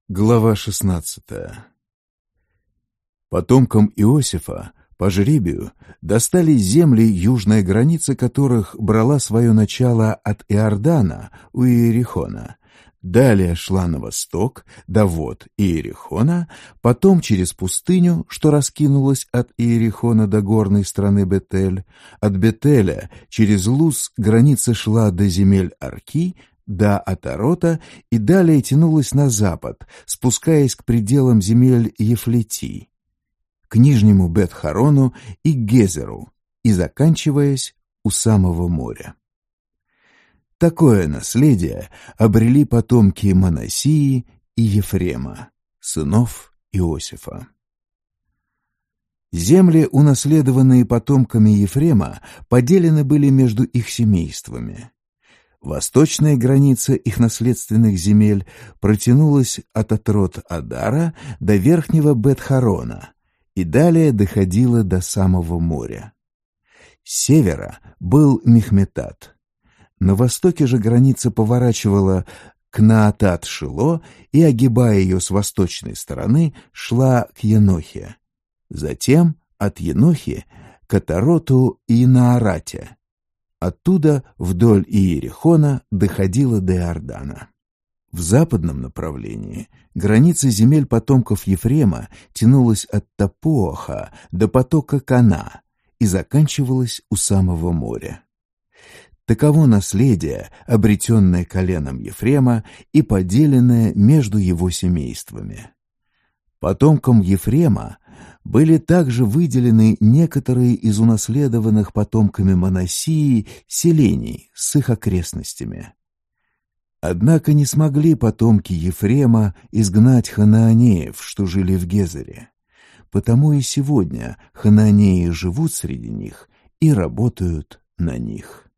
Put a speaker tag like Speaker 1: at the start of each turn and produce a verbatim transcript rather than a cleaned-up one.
Speaker 1: Глава шестнадцатая. Потомкам Иосифа по жребию достались земли, южная граница которых брала свое начало от Иордана у Иерихона, далее шла на восток до вод Иерихона, потом через пустыню, что раскинулась от Иерихона до горной страны Бетель, от Бетеля через Луз граница шла до земель Арки, до Атарота и далее тянулась на запад, спускаясь к пределам земель Ефлетий, к нижнему Бет-Хорону и Гезеру и заканчиваясь у самого моря. Такое наследие обрели потомки Манассии и Ефрема, сынов Иосифа. Земли, унаследованные потомками Ефрема, поделены были между их семействами. Восточная граница их наследственных земель протянулась от Атрот-Адара до верхнего Бет-Хорона и далее доходила до самого моря. С севера был Михметат. На востоке же граница поворачивала к Наатат-Шило и, огибая ее с восточной стороны, шла к Енохе. Затем от Енохи к Атароту и Наарате. Оттуда вдоль Иерихона доходила до Иордана. В западном направлении граница земель потомков Ефрема тянулась от Тапуаха до потока Кана и заканчивалась у самого моря. Таково наследие, обретенное коленом Ефрема и поделенное между его семействами. Потомкам Ефрема были также выделены некоторые из унаследованных потомками Манассии селений с их окрестностями. Однако не смогли потомки Ефрема изгнать ханаанеев, что жили в Гезере. Потому и сегодня ханаанеи живут среди них и работают на них.